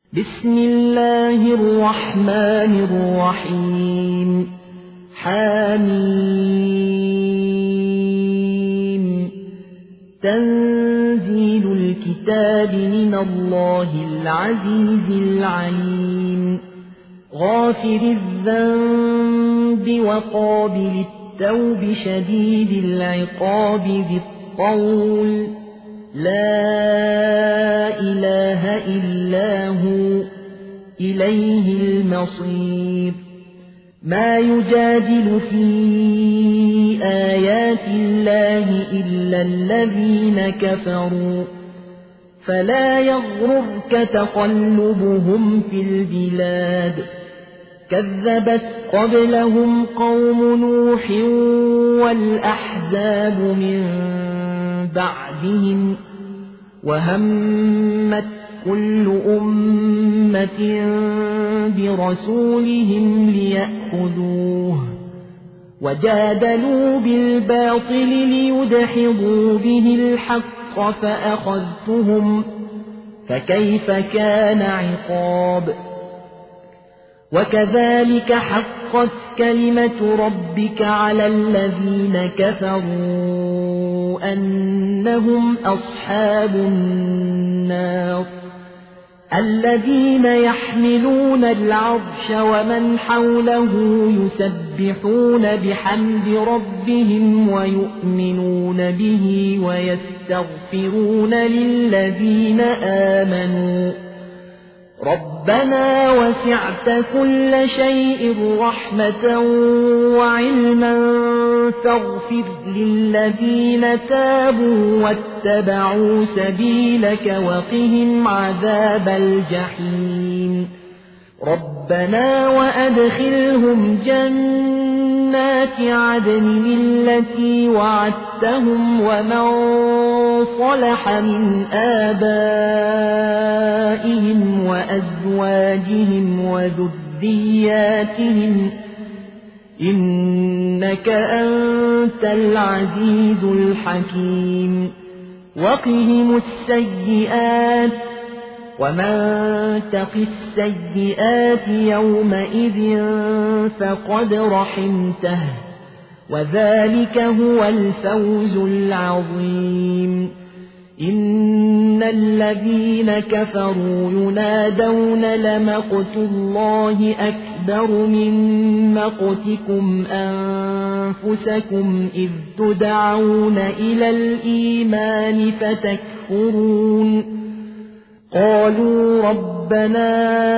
بسم الله الرحمن الرحيم حميم تنزيل الكتاب من الله العزيز العليم غافر الذنب وقابل التوب شديد العقاب ذي الطول لا إله إلا هو إليه المصير ما يجادل في آيات الله إلا الذين كفروا فلا يغررك تقلبهم في البلاد كذبت قبلهم قوم نوح والأحزاب من بعدهم وهمت كل أمة برسولهم ليأخذوه وجادلوا بالباطل ليدحضوا به الحق فأخذتهم فكيف كان عقاب وكذلك حقت كلمة ربك على الذين كفروا أنهم أصحاب النار الذين يحملون العرش ومن حوله يسبحون بحمد ربهم ويؤمنون به ويستغفرون للذين آمنوا ربنا وسعت كل شيء رحمة وعلما فاغفر للذين تابوا واتبعوا سبيلك وقهم عذاب الجحيم ربنا وأدخلهم جنات عدن التي وعدتهم ومن صلح من آبائهم وأزواجهم وذرياتهم إنك أنت العزيز الحكيم وقهم السيئات ومن تق السيئات يومئذ فقد رحمته وذلك هو الفوز العظيم إن الذين كفروا ينادون لمقت الله أكبر من مقتكم أنفسكم إذ تدعون إلى الإيمان فتكفرون قالوا ربنا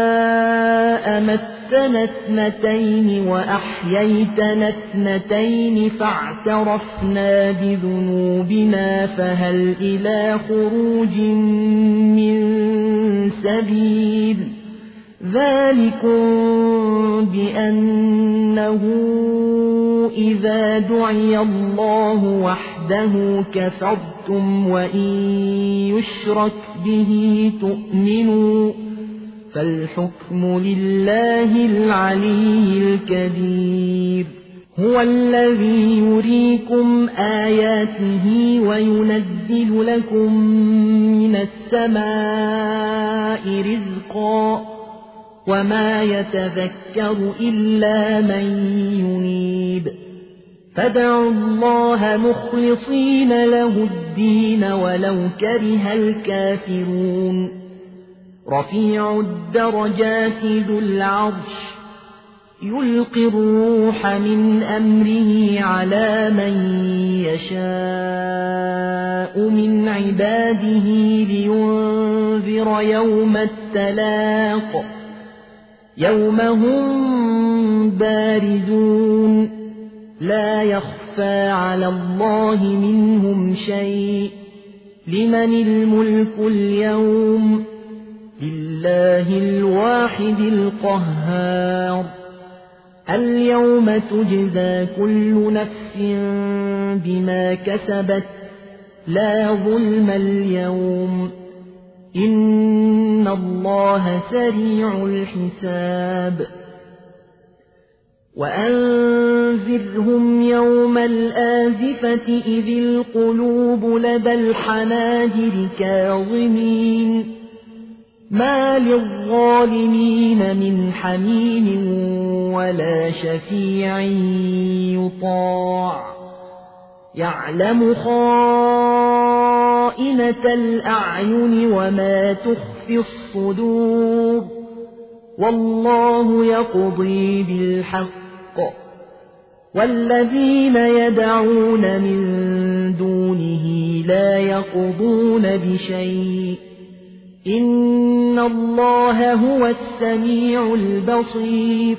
أمتنا اثنتين وأحييتنا اثنتين فاعترفنا بذنوبنا فهل إلى خروج من سبيل ذلكم بأنه إذا دعي الله وحده كفرتم وإن يشرك به تؤمنوا فالحكم لله العلي الكبير هو الذي يريكم آياته وينزل لكم من السماء رزقا وما يتذكر إلا من ينيب فادعوا الله مخلصين له الدين ولو كره الكافرون رفيع الدرجات ذو العرش يلقي الروح من أمره على من يشاء من عباده لينذر يوم التلاق يوم هم بارزون لا يخفى على الله منهم شيء لمن الملك اليوم لله الواحد القهار اليوم تجزى كل نفس بما كسبت لا ظلم اليوم إن الله سريع الحساب وأنذرهم يوم الآزفة إذ القلوب لدى الحناجر ما للظالمين من حميم ولا شفيع يطاع يعلم خائنة الأعين وما تخفي الصدور والله يقضي بالحق والذين يدعون من دونه لا يقضون بشيء إن الله هو السميع البصير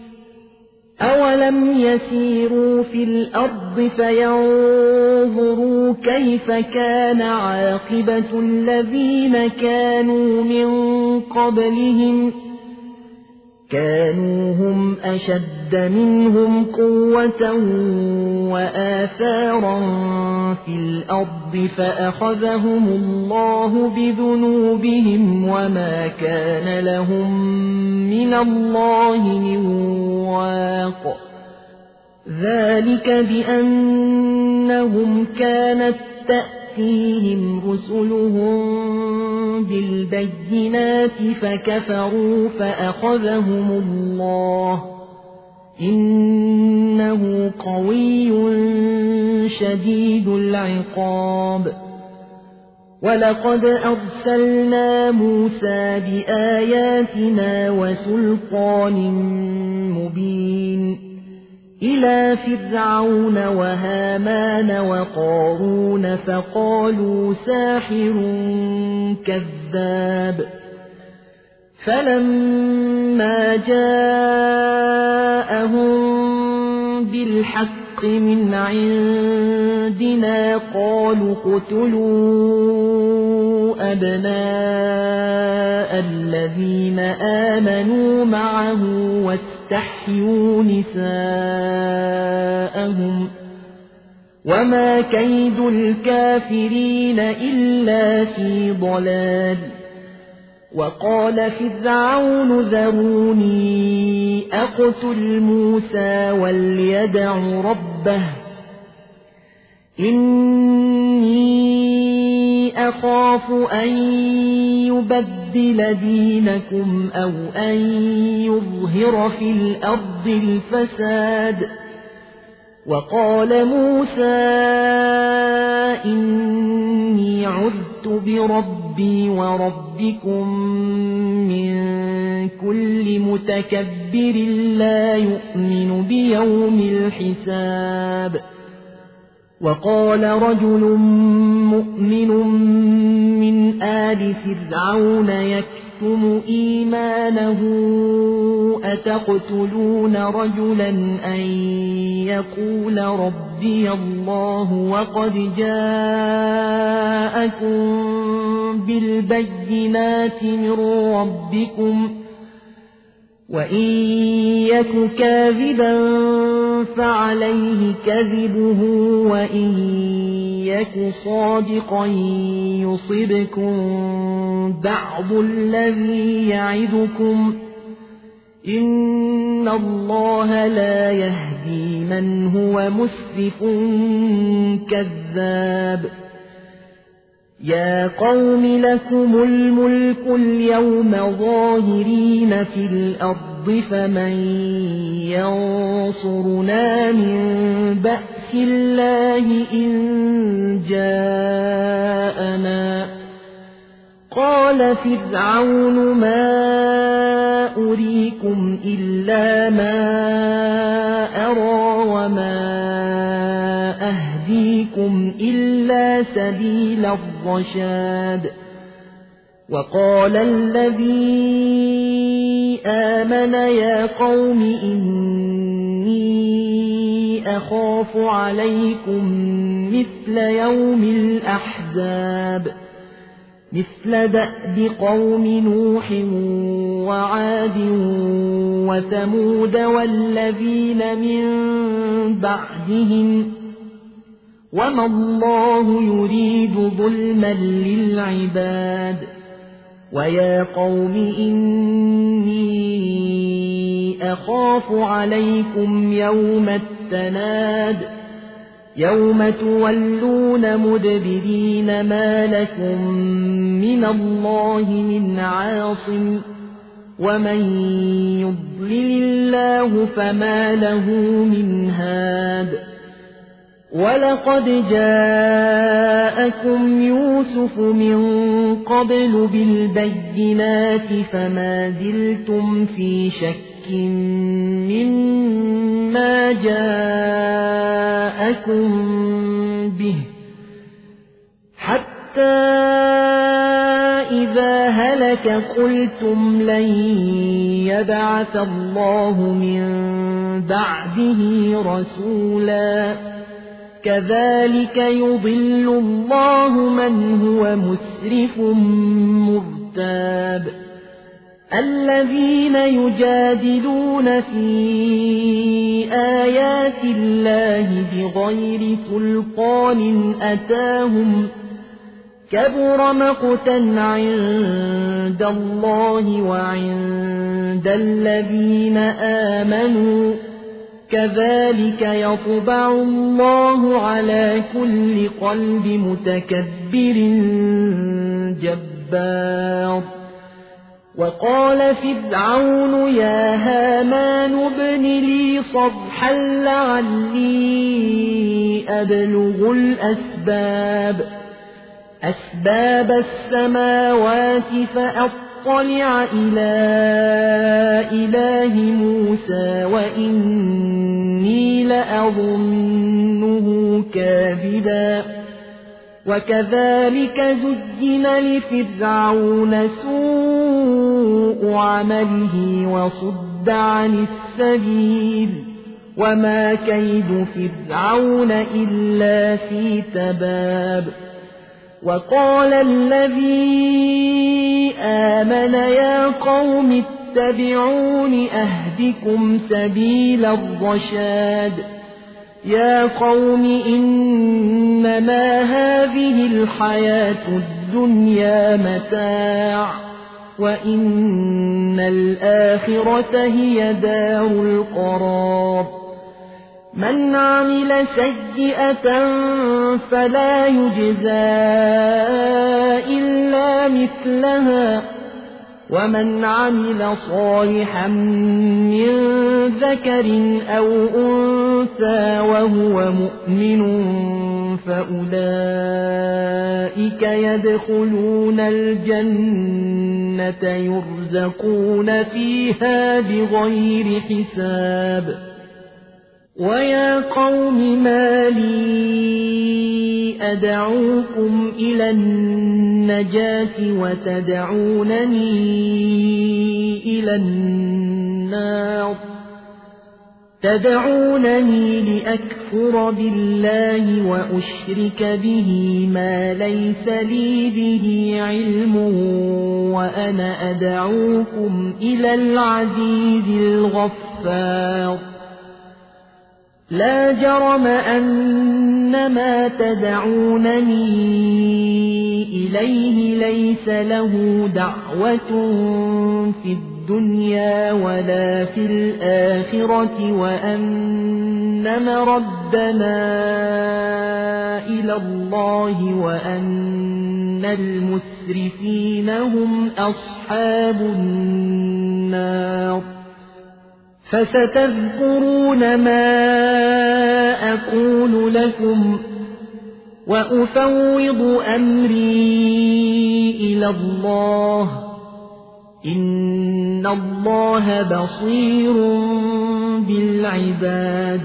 أولم يسيروا في الأرض فينظروا كيف كان عاقبة الذين كانوا من قبلهم كانوا هم أشد منهم قوة وآثارا في الأرض فأخذهم الله بذنوبهم وما كان لهم من الله من واق ذلك بأنهم كانت تأتيهم رسلهم بالبينات فكفروا فأخذهم الله إنه قوي شديد العقاب ولقد أرسلنا موسى بآياتنا وسلطان مبين إلى فرعون وهامان وقارون فقالوا ساحر كذاب فلما جاءهم بالحق من عندنا قالوا اقتلوا أبناء الذين آمنوا معه واستحيوا نساءهم وما كيد الكافرين إلا في ضلال وقال فرعون ذروني أقتل موسى وليدع ربه إني أخاف أن يبدل دينكم أو أن يظهر في الأرض الفساد وقال موسى إني عذت بربي وربكم من كل متكبر لا يؤمن بيوم الحساب وقال رجل مؤمن من آل فرعون يكتم إيمانه أتقتلون رجلا أن يقول ربي الله وقد جاءكم بالبينات من ربكم وإن يك كاذبا فعليه كذبه وإن يك صادقا يصبكم بعض الذي يعدكم إن الله لا يهدي من هو مسرف كذاب يا قوم لكم الملك اليوم ظاهرين في الأرض فمن ينصرنا من بأس الله إن جاءنا قال فرعون ما أريكم إلا ما أرى وما أهديكم إلا سبيل الرشاد وقال الذي آمن يا قوم إني أخاف عليكم مثل يوم الأحزاب مثل دأب قوم نوح وعاد وثمود والذين من بعدهم وما الله يريد ظلما للعباد ويا قوم إني أخاف عليكم يوم التناد يوم تولون مدبرين ما لكم من الله من عاصم ومن يضلل الله فما له من هاد ولقد جاءكم يوسف من قبل بالبينات فما زلتم في شك مما جاءكم به حتى إذا هلك قلتم لن يبعث الله من بعده رسولا كذلك يضل الله من هو مسرف مرتاب الذين يجادلون في آيات الله بغير سلطان أتاهم كبر مقتا عند الله وعند الذين آمنوا كذلك يطبع الله على كل قلب متكبر جبار وقال فرعون يا هامان ابن لي صرحا لعلي أبلغ أسباب السماوات فأطلع إلى إله موسى وإني لأظنه كاذبا وكذلك زين لفرعون سوء عمله وصد عن السبيل وما كيد فرعون إلا في تباب وقال الذي آمن يا قوم اتبعون أهدكم سبيل الرشاد يا قوم إنما هذه الحياة الدنيا متاع وإن الآخرة هي دار القرار من عمل سيئة فلا يجزى إلا مثلها ومن عمل صالحا من ذكر أو أنثى وهو مؤمن فأولئك يدخلون الجنة يرزقون فيها بغير حساب ويا قوم ما لي أدعوكم إلى النجاة وتدعونني إلى النار تدعونني لأكفر بالله وأشرك به ما ليس لي به علم وأنا أدعوكم إلى العزيز الغفار لا جرم أن ما تدعونني إليه ليس له دعوة في الدنيا ولا في الآخرة وأن مردنا إلى الله وأن المسرفين هم أصحاب النار فستذكرون ما أقول لكم وأفوض أمري إلى الله إن الله بصير بالعباد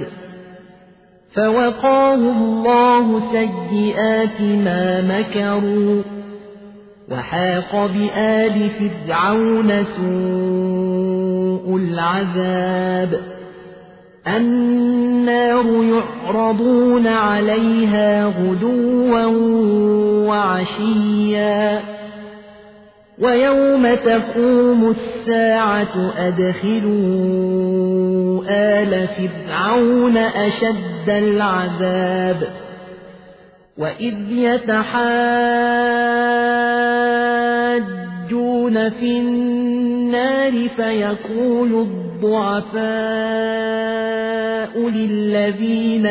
فوقاه الله سيئات ما مكروا وحاق بآل فرعون سوء العذاب النار يعرضون عليها غدوا وعشيا ويوم تقوم الساعة أدخلوا آل فرعون أشد العذاب وإذ يتحاجون في النار النار فيقول الضعفاء للذين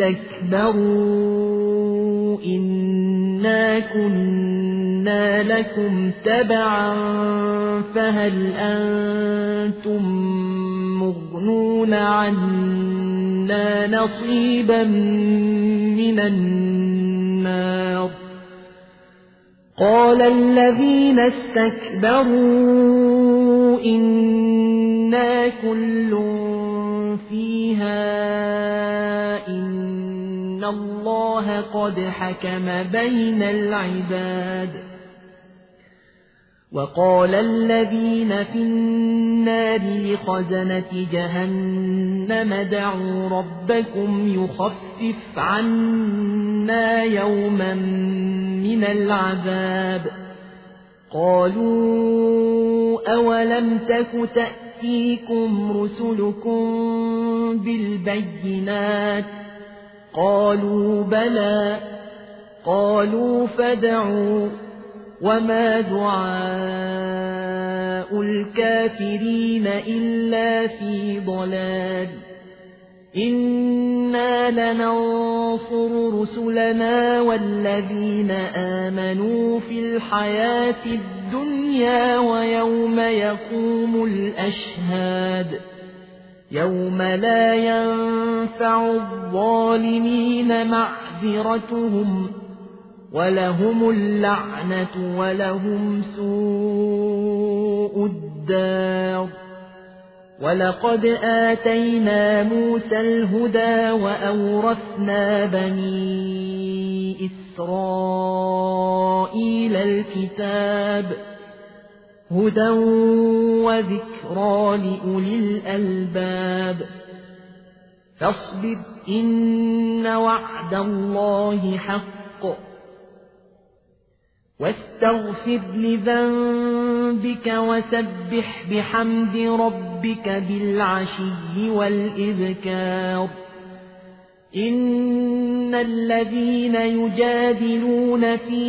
استكبروا إنا كنا لكم تبعا فهل أنتم مغنون عنا نصيبا من النار قال الذين استكبروا إنا كل فيها إن الله قد حكم بين العباد وقال الذين في النار لخزنة جهنم ادعوا ربكم يخفف عنا يوما من العذاب قالوا أولم تك تأتيكم رسلكم بالبينات قالوا بلى قالوا فادعوا وما دعاء الكافرين إلا في ضلال إنا لننصر رسلنا والذين آمنوا في الحياة الدنيا ويوم يقوم الأشهاد يوم لا ينفع الظالمين معذرتهم ولهم اللعنة ولهم سوء الدار ولقد آتينا موسى الهدى وأورثنا بني إسرائيل الكتاب هدى وذكرى لأولي الألباب فاصبر إن وعد الله حق واستغفر لذنبك وسبح بحمد ربك بالعشي والإذكار إن الذين يجادلون في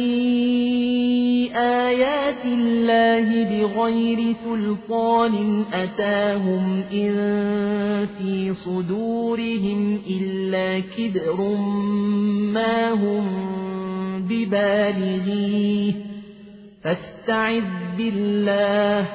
آيات الله بغير سلطان أتاهم إن في صدورهم إلا كبر ما هم ببالغيه فاستعذ بالله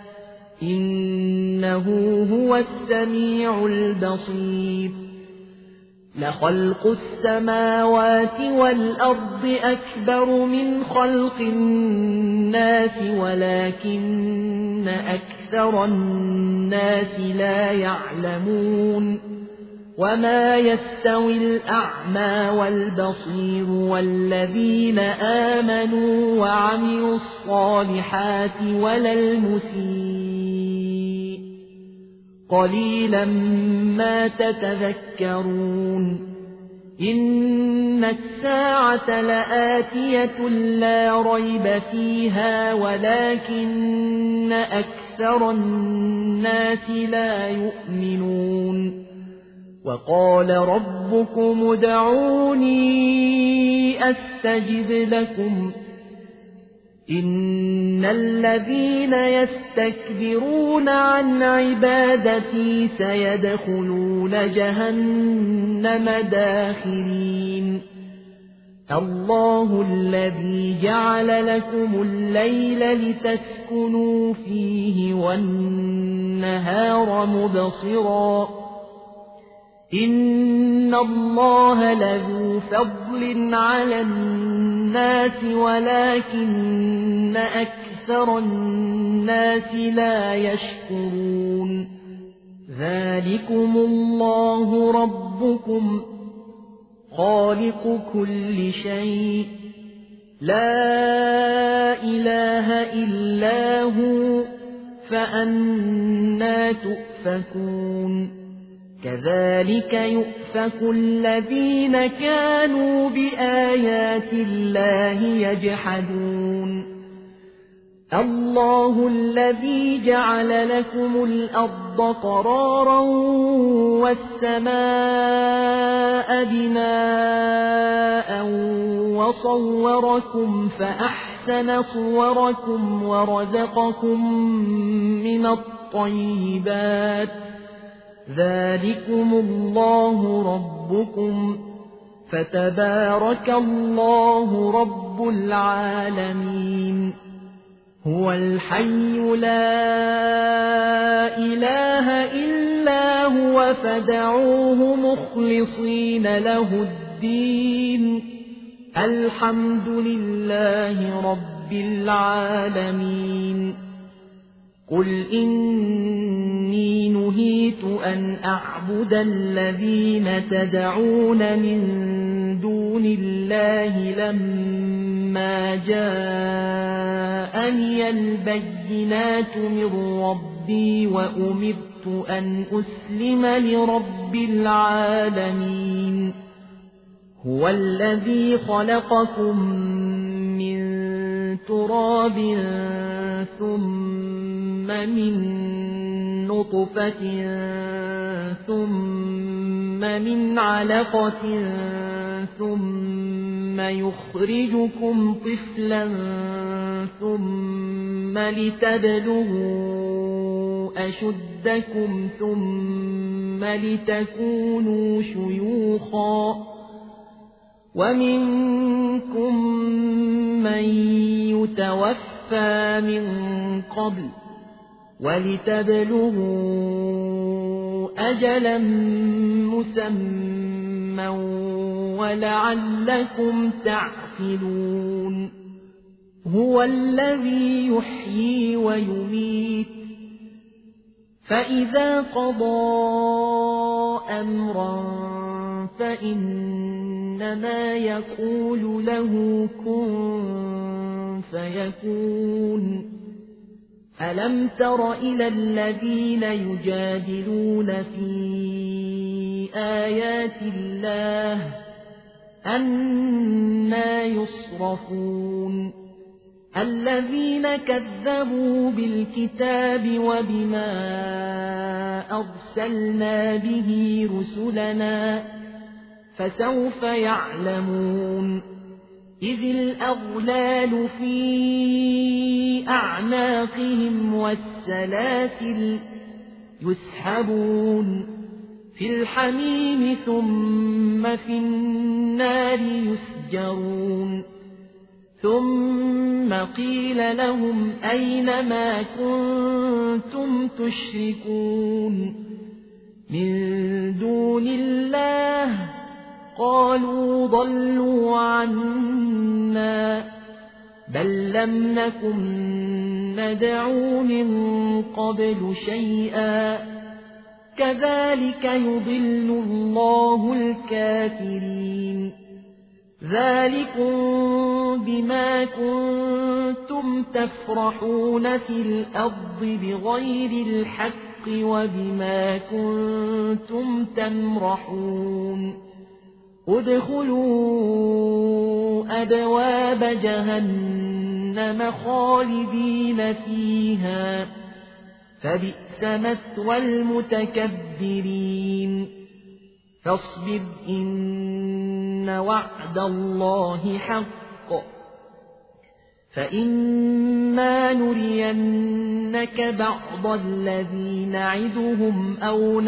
إنه هو السميع البصير لخلق السماوات والأرض أكبر من خلق الناس ولكن أكثر الناس لا يعلمون وما يستوي الأعمى والبصير والذين آمنوا وعملوا الصالحات ولا المسيء قليلا ما تتذكرون إن الساعة لآتية لا ريب فيها ولكن أكثر الناس لا يؤمنون وقال ربكم ادعوني أستجب لكم إن الذين يستكبرون عن عبادتي سيدخلون جهنم داخرين الله الذي جعل لكم الليل لتسكنوا فيه والنهار مبصرا إن الله لذو فضل على الناس ولكن أكثر الناس لا يشكرون ذلكم الله ربكم خالق كل شيء لا إله إلا هو فأنى تؤفكون كذلك يؤفك الذين كانوا بآيات الله يجحدون الله الذي جعل لكم الأرض قرارا والسماء بناء وصوركم فأحسن صوركم ورزقكم من الطيبات ذلكم الله ربكم فتبارك الله رب العالمين هو الحي لا إله إلا هو فادعوه مخلصين له الدين الحمد لله رب العالمين قل إني نهيت أن أعبد الذين تدعون من دون الله لما جاءني البينات من ربي وأمرت أن أسلم لرب العالمين هو الذي خلقكم من تراب ثم من نطفة ثم من علقة ثم يخرجكم طفلا ثم لتبلغوا أشدكم ثم لتكونوا شيوخا ومنكم من يتوفى من قبل ولتبلغوا أجلا مسمى ولعلكم تعقلون هو الذي يحيي ويميت فإذا قضى أمرا فإنما يقول له كن فيكون ألم تر إلى الذين يجادلون في آيات الله أنى يصرفون الذين كذبوا بالكتاب وبما أرسلنا به رسلنا فسوف يعلمون إذ الأغلال في أعناقهم والسلاسل يسحبون في الحميم ثم في النار يسجرون ثم قيل لهم أين ما كنتم تشركون من دون الله قالوا ضلوا عنا بل لم نكن ندعو من قبل شيئا كذلك يضل الله الكافرين ذلكم بما كنتم تفرحون في الأرض بغير الحق وبما كنتم تمرحون ادخلوا أبواب جهنم خالدين فيها فبئس مثوى المتكبرين فاصبر إن وعد الله حق فإما نرينك بعض الذي نعدهم أو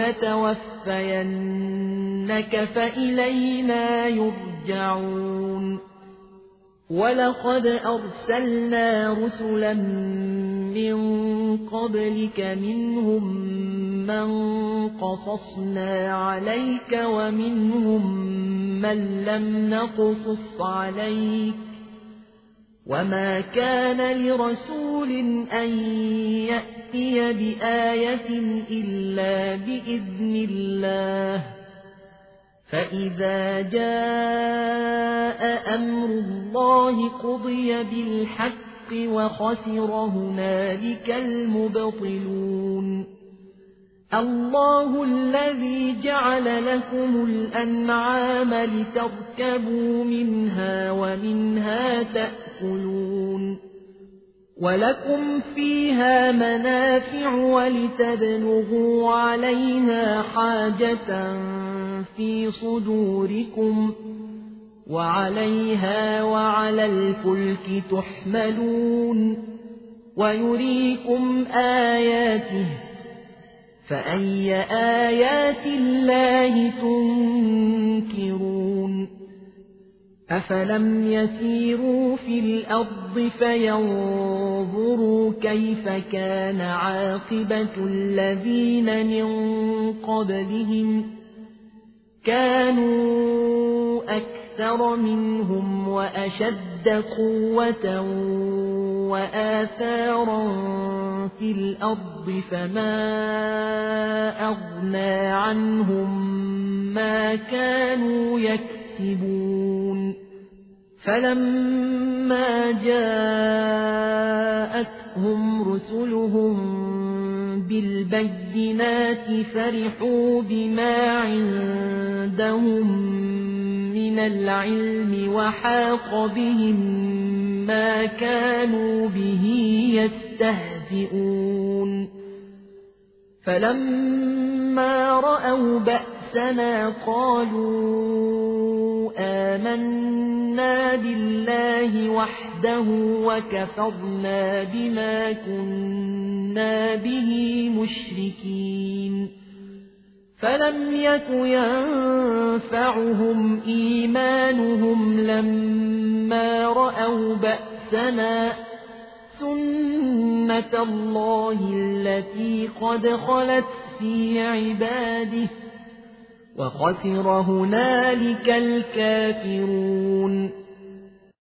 نتوفينك فإلينا يرجعون ولقد أرسلنا رسلا من قبلك منهم من قصصنا عليك ومنهم من لم نقصص عليك وما كان لرسول أن يأتي بآية إلا بإذن الله فإذا جاء أمر الله قضي بالحق وخسر هنالك المبطلون الله الذي جعل لكم الأنعام لتركبوا منها ومنها تأكلون ولكم فيها منافع ولتبلغوا عليها حاجة في صدوركم وعليها وعلى الفلك تحملون ويريكم آياته فأي آيات الله تنكرون أفلم يسيروا في الأرض فينظروا كيف كان عاقبة الذين من قبلهم كانوا أكثر منهم وأشد قوة وآثارا في الأرض فما أغنى عنهم ما كانوا يكسبون فلما جاءتهم رسلهم بالبينات فرحوا بما عندهم من العلم وحاق بهم ما كانوا به يستهزئون فلما رأوا بأسنا قالوا آمنا بالله وحده وكفرنا بما كنا به مشركين فلم يك ينفعهم إيمانهم لما رأوا بأسنا سنة الله التي قد خلت في عباده وخسر هنالك الكافرون